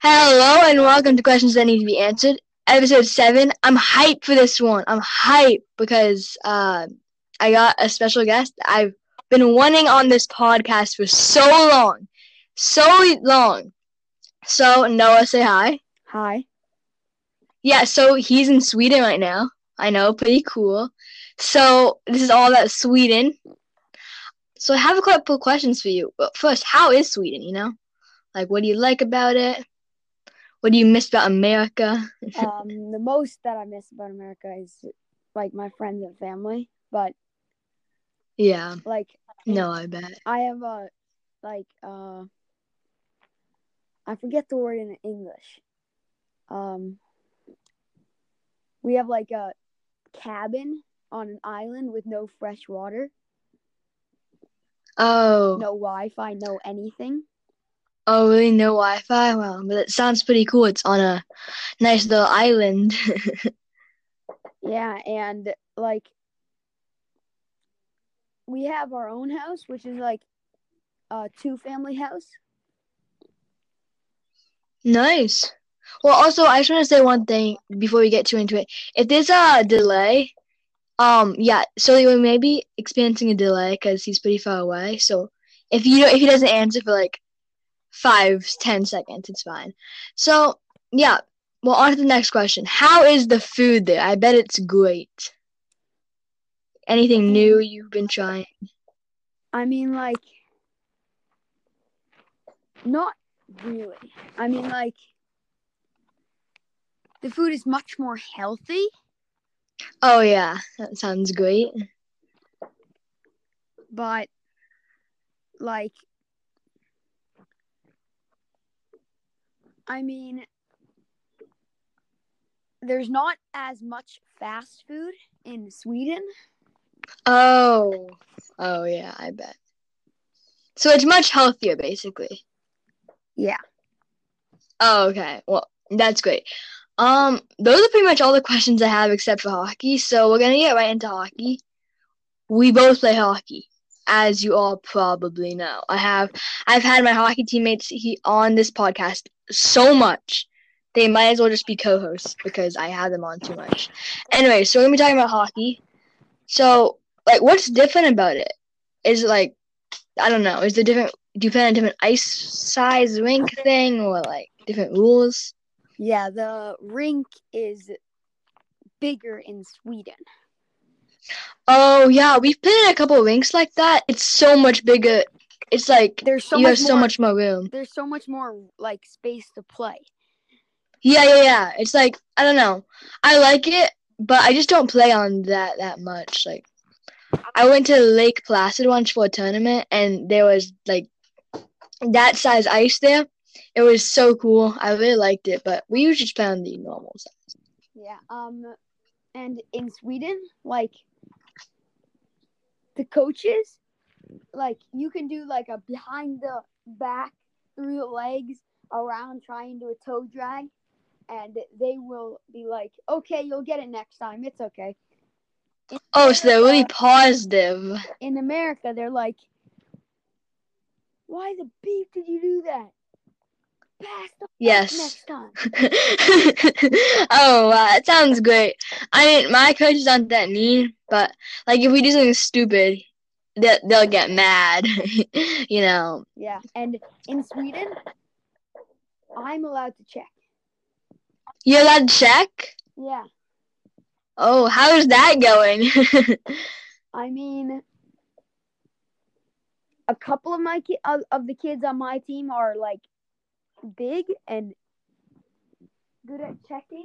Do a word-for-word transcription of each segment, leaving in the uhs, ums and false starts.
Hello and welcome to Questions That Need to Be Answered, episode seven. I'm hyped for this one. I'm hyped because uh, I got a special guest. I've been wanting on this podcast for so long. So long. So, Noah, say hi. Hi. Yeah, so he's in Sweden right now. I know, pretty cool. So, this is all about Sweden. So, I have a couple questions for you. But first, how is Sweden, you know? Like, what do you like about it? What do you miss about America? um, the most that I miss about America is like my friends and family. But Yeah. like, No, I bet. I have a like uh, I forget the word in English. Um, we have like a cabin on an island with no fresh water, Oh. no Wi-Fi, no anything. Oh, really? No Wi-Fi? Wow, but it sounds pretty cool. It's on a nice little island. Yeah, and like we have our own house, which is like a two-family house. Nice. Well, also, I just want to say one thing before we get too into it. If there's a delay, um, yeah, so we may be experiencing a delay because he's pretty far away. So if you if he doesn't answer for like five, ten seconds, it's fine. So yeah. Well, on to the next question. How is the food there? I bet it's great. Anything new you've been trying? I mean, like, not really. I mean, like, the food is much more healthy. Oh, yeah. That sounds great. But, like, I mean, there's not as much fast food in Sweden. Oh. Oh, yeah, I bet. So it's much healthier, basically. Yeah. Oh, okay. Well, that's great. Um, those are pretty much all the questions I have except for hockey. So we're gonna get right into hockey. We both play hockey, as you all probably know. I have, I've had my hockey teammates he, on this podcast so much, they might as well just be co-hosts because I have them on too much. Anyway, so we're gonna be talking about hockey. So, like, what's different about it? Is it like, I don't know, is there different? Do you play on a different ice size rink thing or like different rules? Yeah, the rink is bigger in Sweden. Oh yeah, we've played in a couple of rinks like that. It's so much bigger. It's like there's so you much have so more, much more room. There's so much more like space to play. Yeah, yeah, yeah. It's like I don't know. I like it, but I just don't play on that that much. Like I went to Lake Placid once for a tournament, and there was like that size ice there. It was so cool. I really liked it, but we usually just play on the normal size. Yeah. Um, and in Sweden, like the coaches, like you can do like a behind the back, through the legs, around, try and do a toe drag, and they will be like, "Okay, you'll get it next time. It's okay." In Oh, America, so they're really positive. In America, they're like, "Why the beef did you do that? Pass the Yes. next time." Oh, wow, that sounds great. I mean, my coaches aren't that mean, but like if we do something stupid, they'll, they'll get mad, you know. Yeah, and in Sweden, I'm allowed to check. You're allowed to check? Yeah. Oh, how's that going? I mean, a couple of my ki- of, of the kids on my team are like big and good at checking,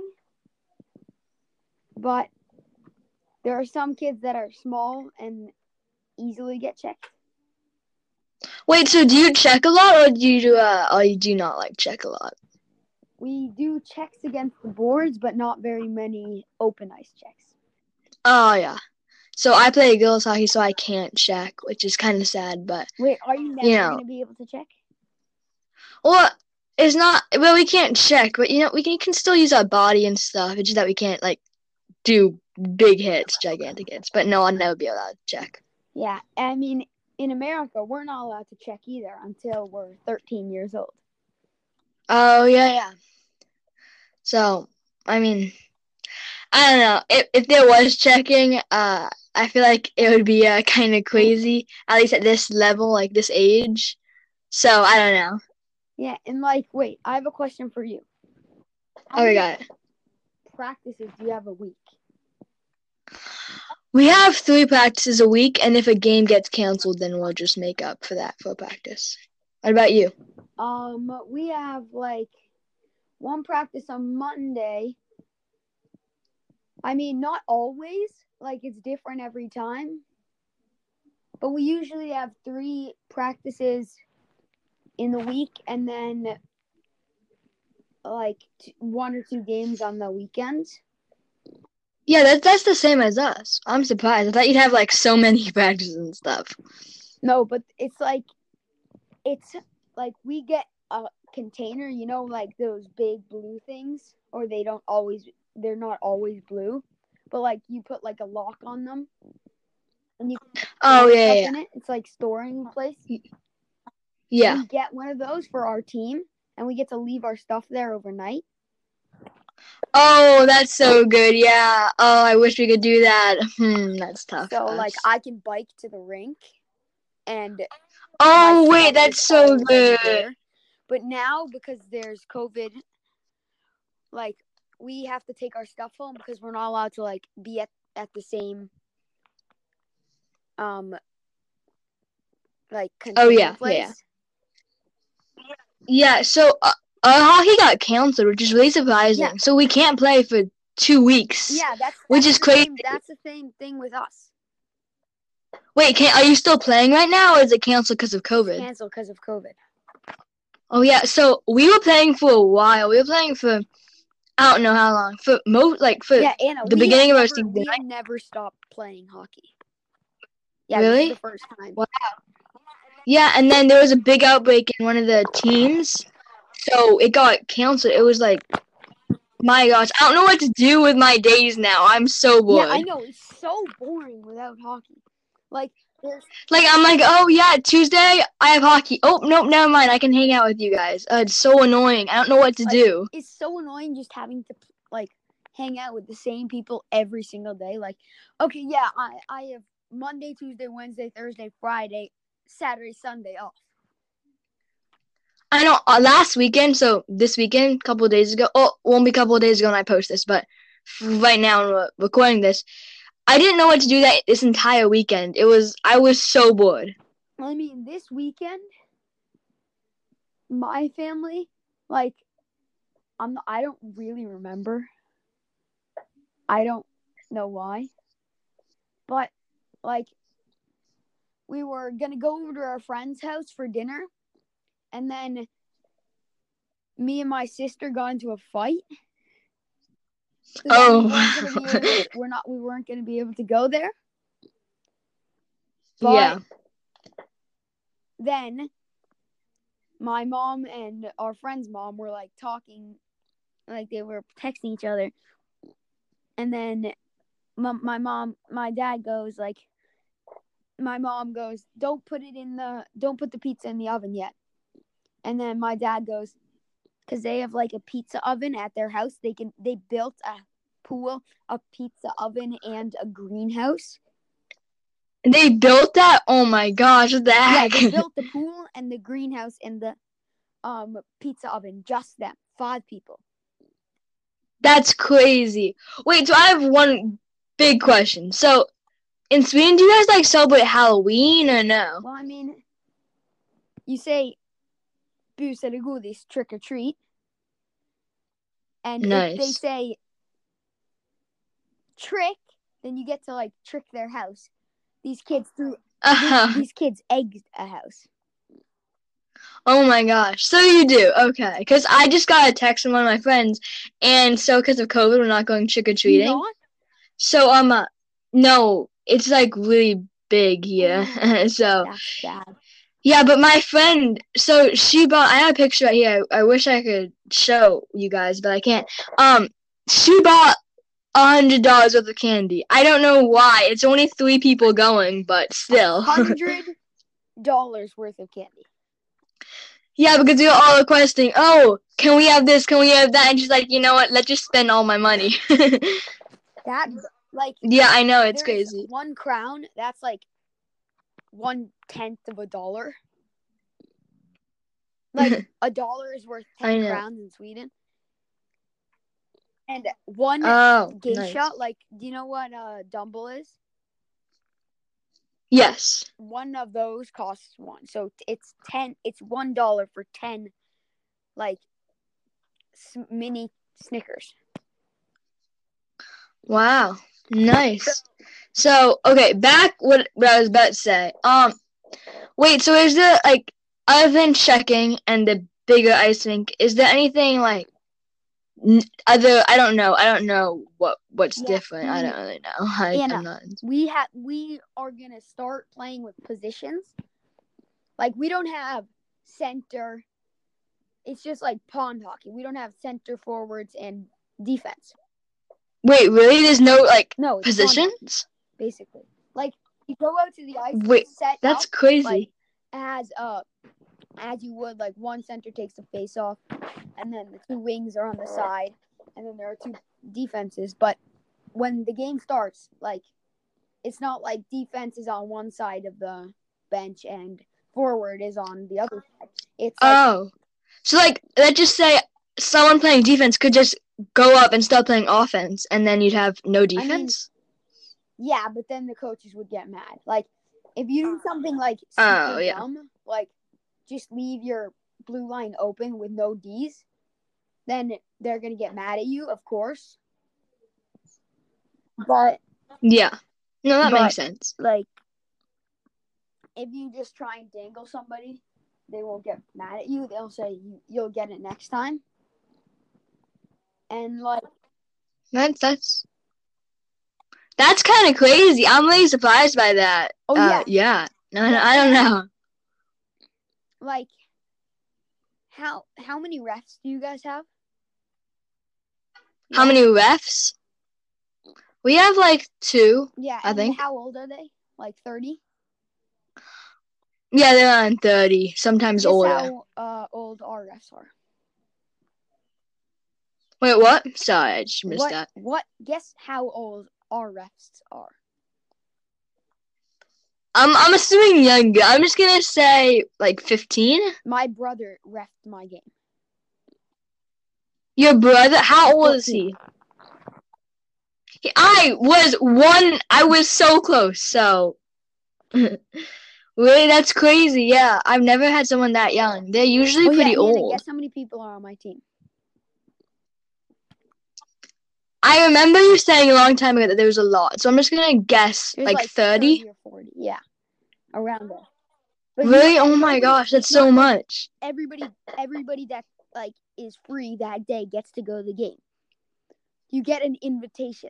but there are some kids that are small and easily get checked. Wait, so do you check a lot, or do you do uh, or you do not like check a lot? We do checks against the boards, but not very many open ice checks. Oh yeah. So I play girls hockey, so I can't check, which is kind of sad. But wait, are you never you know, going to be able to check? Well, it's not. Well, we can't check, but you know, we can, we can still use our body and stuff. It's just that we can't like do big hits, gigantic hits. But no, I'll never be allowed to check. Yeah, I mean, in America, we're not allowed to check either until we're thirteen years old. Oh yeah, yeah. So I mean, I don't know. If if there was checking, uh, I feel like it would be uh, kind of crazy, at least at this level, like this age. So I don't know. Yeah, and like, wait, I have a question for you. How Oh, we many got it. practices do you have a week? We have three practices a week, and if a game gets canceled, then we'll just make up for that for practice. What about you? Um, we have like one practice on Monday. I mean, not always. Like, it's different every time. But we usually have three practices in the week, and then like t- one or two games on the weekends. Yeah, that's that's the same as us. I'm surprised. I thought you'd have like so many practices and stuff. No, but it's like it's like we get a container, you know, like those big blue things, or they don't always they're not always blue, but like you put like a lock on them, and you can Oh store yeah, stuff yeah, in it. It's like storing place. yeah. We get one of those for our team, and we get to leave our stuff there overnight. Oh, that's so good. Yeah. Oh, I wish we could do that. Hmm, that's tough So for like us. I can bike to the rink, and Oh my wait, stuff is that's so already good. there. But now, because there's COVID, like we have to take our stuff home because we're not allowed to like be at, at the same um like Oh container yeah, yeah, yeah. place. Yeah. So uh, our hockey got canceled, which is really surprising. Yeah. So we can't play for two weeks. Yeah, that's, which that's is the crazy. same that's the same thing with us. Wait, can are you still playing right now, or is it canceled because of It's COVID? canceled because of COVID. Oh yeah. So we were playing for a while. We were playing for I don't know how long. For most like for Yeah, Anna, the we beginning had of our never season. we Right? had never stopped playing hockey. Yeah, this is Really? the first time. Wow. Yeah, and then there was a big outbreak in one of the teams, so it got canceled. It was like, my gosh, I don't know what to do with my days now. I'm so bored. Yeah, I know, it's so boring without hockey. Like there's Like I'm like, oh yeah, Tuesday I have hockey. Oh nope, never mind. I can hang out with you guys. Uh, it's so annoying. I don't know what to like, do. it's so annoying just having to like hang out with the same people every single day. Like, okay, yeah, I I have Monday, Tuesday, Wednesday, Thursday, Friday, Saturday, Sunday off. I know uh, last weekend, so this weekend, a couple of days ago. Oh, won't be a couple of days ago when I post this, but right now when we're recording this, I didn't know what to do that this entire weekend. It was I was so bored. I mean, this weekend, my family, like, I'm not, I don't really remember. I don't know why, but like, we were gonna go over to our friend's house for dinner, and then me and my sister got into a fight. So Oh, we weren't gonna be able to, we're not we weren't gonna be able to go there. But yeah. then my mom and our friend's mom were like talking, like they were texting each other, and then my, my mom, my dad goes like, my mom goes, don't put it in the, don't put the pizza in the oven yet. And then my dad goes, because they have like a pizza oven at their house. They can, they built a pool, a pizza oven, and a greenhouse. They built that? Oh my gosh, what the heck? Yeah, they built the pool and the greenhouse and the um pizza oven. Just them, five people. That's crazy. Wait, so I have one big question. So, in Sweden, do you guys like celebrate Halloween or no? Well, I mean, you say bus eller godis, trick or treat. And Nice. if they say trick, then you get to like trick their house. These kids threw Uh-huh. these, these kids egged a house. Oh my gosh. So you do. Okay. Because I just got a text from one of my friends, and so because of COVID, we're not going trick-or-treating. You not? So, um, uh, no, it's like really big here. Oh, so, that's bad. yeah, but my friend, so she bought, I have a picture right here. I, I wish I could show you guys, but I can't. Um, she bought a hundred dollars worth of candy. I don't know why. It's only three people going, but still. Hundred dollars worth of candy. Yeah, because we were all requesting, oh, can we have this? Can we have that? And she's like, you know what? Let's just spend all my money. That like Yeah, I know. It's there's crazy. one crown that's like one tenth of a dollar. Like a dollar is worth I ten know. crowns in Sweden. And one Oh, geisha, nice. like, do you know what a dumble is? Yes. One of those costs one. So it's ten. It's one dollar for ten, like, s- mini Snickers. Wow. Nice. So, okay, back what, what I was about to say. Um, wait, so is there, like, other than checking and the bigger ice rink, is there anything, like, n- other, I don't know, I don't know what what's Yeah, different. I mm, don't really know. I, Anna, I'm not. we have we are gonna start playing with positions. Like, we don't have center. It's just like pond hockey. We don't have center, forwards, and defense. Wait, really? There's no, like, No, it's pond hockey, positions? basically. Like, you go out to the ice, Wait, set that's up, crazy. like, as uh as you would, like, one center takes the face off, and then the two wings are on the side, and then there are two defenses. But when the game starts, like, it's not like defense is on one side of the bench and forward is on the other side. It's like, Oh. So, like, let's just say someone playing defense could just go up and start playing offense, and then you'd have no defense? yeah, but then the coaches would get mad. Like, if you do something, like, super Oh, yeah. dumb, like, just leave your blue line open with no Ds, then they're going to get mad at you, of course. But, Yeah. No, that But- makes sense. like, if you just try and dangle somebody, they won't get mad at you. They'll say you, you'll get it next time. And, like, That's that's that's kind of crazy. I'm really surprised by that. Oh, Uh, yeah. yeah. No, no, Yeah, I don't and- know. like, how how many refs do you guys have? How Yeah. many refs? We have like two. Yeah, I and think. how old are they? Like thirty? Yeah, they're on thirty. Sometimes Guess older. how uh, old our refs are. Wait, what? Sorry, I just missed What? that. What? Guess how old our refs are. I'm I'm assuming younger. I'm just gonna say like fifteen. My brother refed my game. Your brother? How old is he? He- I was one. I was so close. So, really, that's crazy. Yeah, I've never had someone that young. They're usually Oh, pretty yeah, Nana, old. guess how many people are on my team? I remember you saying a long time ago that there was a lot. So I'm just gonna guess There's like, like thirty. or forty. Yeah, around there. But you Really? know, Oh my nobody- gosh, that's it's so not like much. Everybody, everybody that like is free that day gets to go to the game. You get an invitation.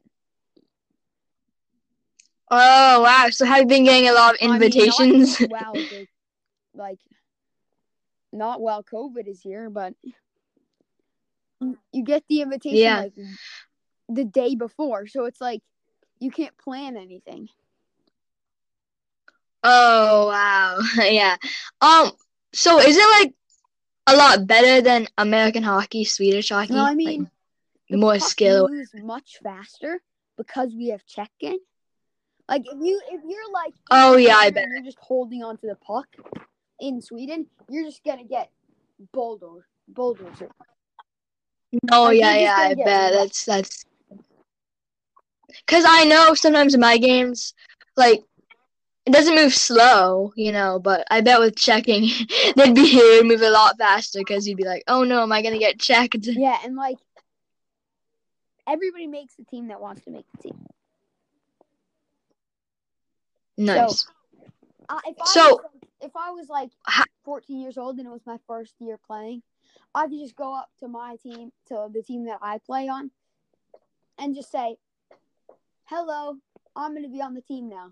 Oh wow! So have you been getting a lot of invitations? I mean, not, wow, the, like, not while COVID is here, but you get the invitation Yeah. like the day before, so it's like you can't plan anything. Oh wow! Yeah. Um. So is it like a lot better than American hockey, Swedish hockey? No, I Like, mean, the more puck skill. moves much faster because we have checking. Like, if you if you're like in Oh, the yeah, I corner bet. and you're just holding onto the puck in Sweden, you're just gonna get bulldozer bulldozer. Oh Like, yeah, you're just yeah. gonna I get bet wrecked. that's that's. Cause I know sometimes in my games, like it doesn't move slow, you know. But I bet with checking, they'd be here move a lot faster. Cause you'd be like, oh no, am I gonna get checked? Yeah, and like everybody makes the team that wants to make the team. Nice. Uh, if I So- was, if I was like Ha- fourteen years old and it was my first year playing, I could just go up to my team, to the team that I play on, and just say, "Hello, I'm going to be on the team now."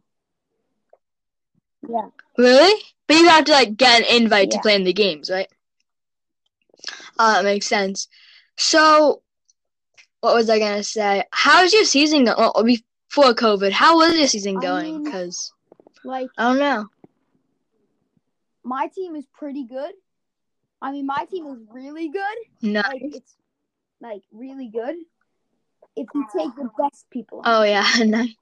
Yeah. Really? But you have to like get an invite to Yeah. play in the games, right? Oh, that makes sense. So, what was I gonna say? How's your season going? Well, before COVID, how was your season I going? mean- Because Like, I don't know. my team is pretty good. I mean, my team is really good. Nice. Like it's like really good. If you take the best people. On Oh the yeah, team. nice.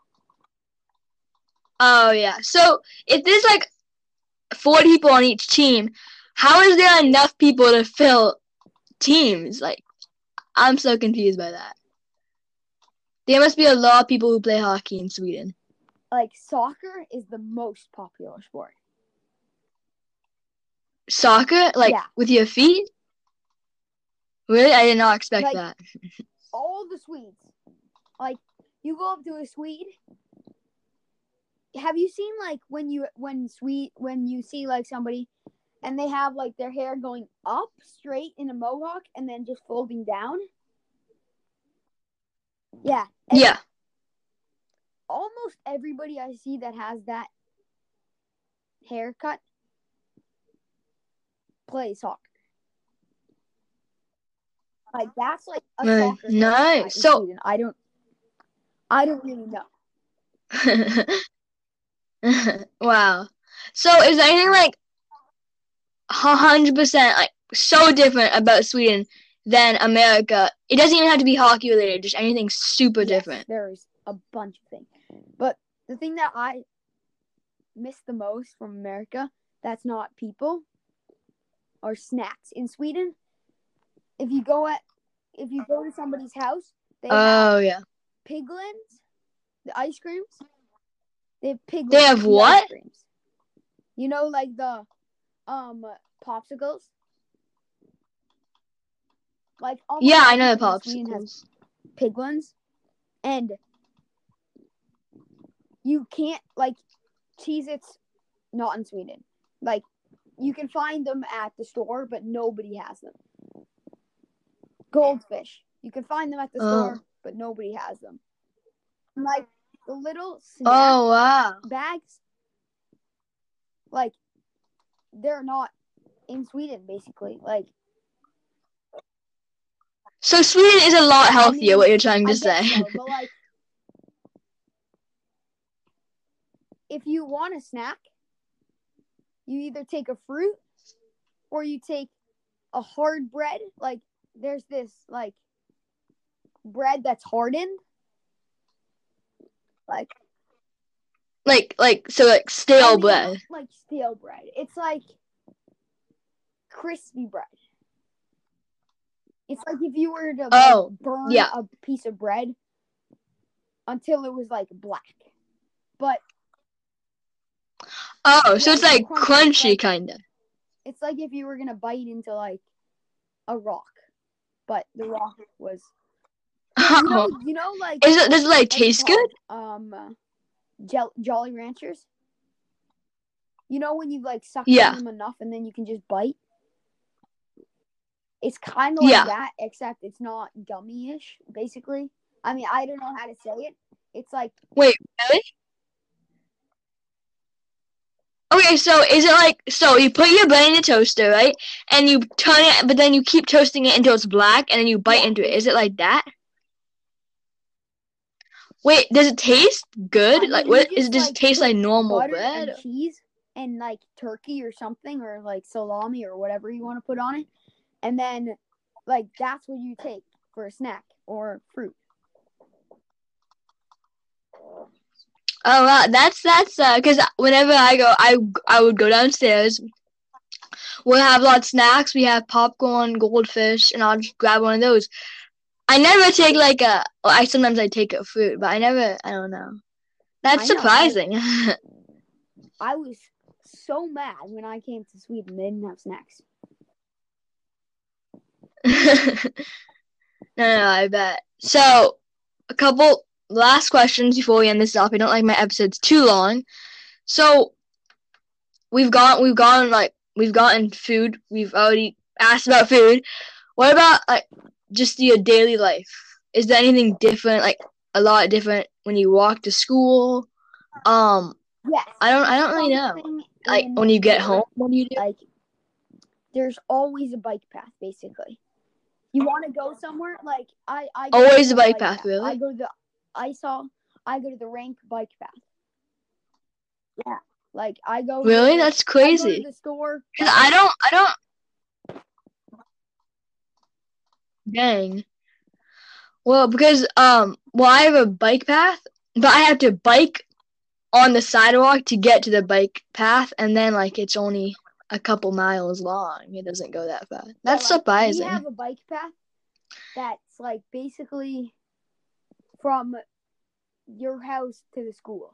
Oh yeah. So if there's like forty people on each team, how is there enough people to fill teams? Like, I'm so confused by that. There must be a lot of people who play hockey in Sweden. Like soccer is the most popular sport. Soccer? Like Yeah. with your feet? Really? I did not expect Like, that. All the Swedes. Like you go up to a Swede. Have you seen like when you when Swede when you see like somebody and they have like their hair going up straight in a mohawk and then just folding down? Yeah. And Yeah. almost everybody I see that has that haircut plays soccer. Like that's like a Nice. soccer Nice. in So Sweden. I don't I don't really know. wow. So is there anything like one hundred percent like so different about Sweden than America? It doesn't even have to be hockey related, just anything super Yes, different. There's a bunch of things. But the thing that I miss the most from America, that's not people, are snacks. In Sweden, if you go at if you go to somebody's house, they Oh have yeah. piglins, the ice creams. They have piglins. They have the what? Ice creams. You know, like the um popsicles. Like Yeah, I know the popsicles. Sweden has popsicles. piglins, and you can't like Cheez-Its not in Sweden. Like you can find them at the store, but nobody has them. Goldfish. You can find them at the Oh. store, but nobody has them. Like the little snack Oh wow. bags, like they're not in Sweden, basically. Like So Sweden is a lot healthier, I mean, what you're trying to I say. guess so, but like if you want a snack, you either take a fruit or you take a hard bread. Like there's this like bread that's hardened. Like like like so like stale I mean, bread. not like stale bread. It's like crispy bread. It's like if you were to like, Oh, burn yeah. a piece of bread until it was like black. But Oh, yeah, so it's like crunchy, crunchy, it's like, kind of. It's like if you were gonna bite into like a rock, but the rock was. Yeah, you know, you know, like. Is it? Does it like what's it taste good? called? Um, uh, Jell- Jolly Ranchers. You know when you like suck Yeah. on them enough and then you can just bite. It's kind of like Yeah. that, except it's not gummy-ish. Basically, I mean, I don't know how to say it. It's like. Wait, really? Okay, so is it like, so you put your bread in the toaster, right? And you turn it, but then you keep toasting it until it's black, and then you bite Yeah. into it. Is it like that? Wait, does it taste good? I mean, like, you what just, is it? Just like, taste put like normal butter bread? and cheese and like turkey or something, or like salami or whatever you want to put on it, and then like that's what you take for a snack or fruit. Oh wow, that's that's uh, cause whenever I go, I I would go downstairs. We'll have lots of snacks. We have popcorn, goldfish, and I'll just grab one of those. I never take like a. Well, I sometimes I take a fruit, but I never. I don't know. That's I know, surprising. I, I was so mad when I came to Sweden. They didn't have snacks. no, no, I bet. So, a couple last questions before we end this up. I don't like my episodes too long. So, we've got we've gotten like we've gotten food. We've already asked about food. What about like just your daily life? Is there anything different? Like a lot different when you walk to school? Um, Yes. I don't. I don't really know. Like when you get home, what do you do? Like, there's always a bike path, basically. You want to go somewhere? Like I, I go Always to a the bike path, really? I go to the I saw I go to the rank bike path. Yeah, like I go. Really? To, That's I go to crazy. the store. Cause I don't. I don't. Dang. Well, because um, well, I have a bike path, but I have to bike on the sidewalk to get to the bike path, and then like it's only a couple miles long. It doesn't go that far. That's Yeah, like, surprising. We have a bike path that's like basically from your house to the school.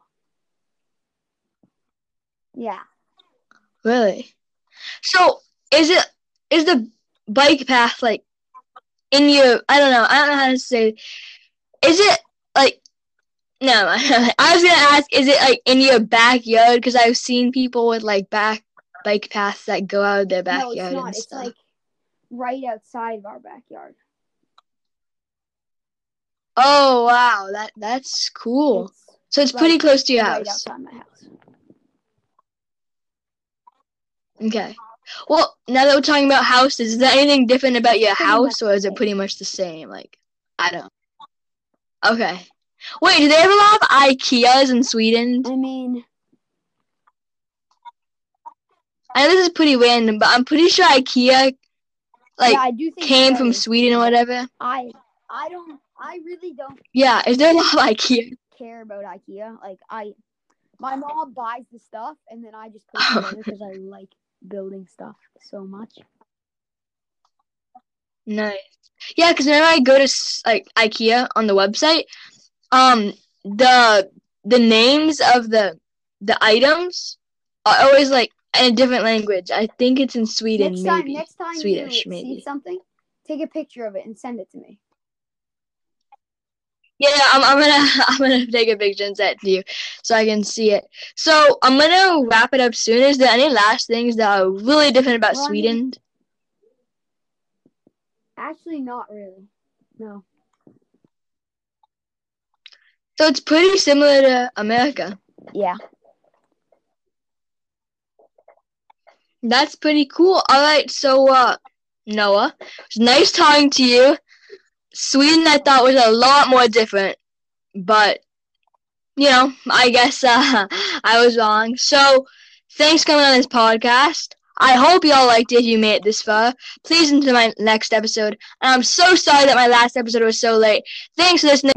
Yeah. Really? So is it is the bike path like in your? I don't know. I don't know how to say. Is it like? No, I was gonna ask. Is it like in your backyard? Because I've seen people with like back bike paths that go out of their backyard No, it's not. and It's stuff. like right outside of our backyard. Oh wow, that that's cool. It's So it's like pretty close to your right house. outside my house. Okay. Well, now that we're talking about houses, is there anything different about your Pretty house, much or is the it same. pretty much the same? Like, I don't. Okay. Wait, do they have a lot of IKEAs in Sweden? I mean, I know this is pretty random, but I'm pretty sure IKEA, like, yeah, I do think came so. from Sweden or whatever. I, I don't, I really don't Yeah, is there a lot of IKEA? care about IKEA. Like I, my mom buys the stuff, and then I just put it together because I like building stuff so much. Nice. Yeah, because whenever I go to like IKEA on the website, um, the the names of the the items are always like in a different language. I think it's in Sweden, Next time, maybe next time Swedish, you maybe. see something, take a picture of it and send it to me. Yeah, I'm, I'm gonna I'm gonna take a picture and send it to you so I can see it. So I'm gonna wrap it up soon. Is there any last things that are really different about Well, I Sweden? mean, actually, not really. No. So it's pretty similar to America. Yeah. That's pretty cool. All right, so uh, Noah, it's nice talking to you. Sweden, I thought was a lot more different, but you know, I guess uh, I was wrong. So thanks for coming on this podcast. I hope you all liked it if you made it this far. Please listen to my next episode. And I'm so sorry that my last episode was so late. Thanks for listening.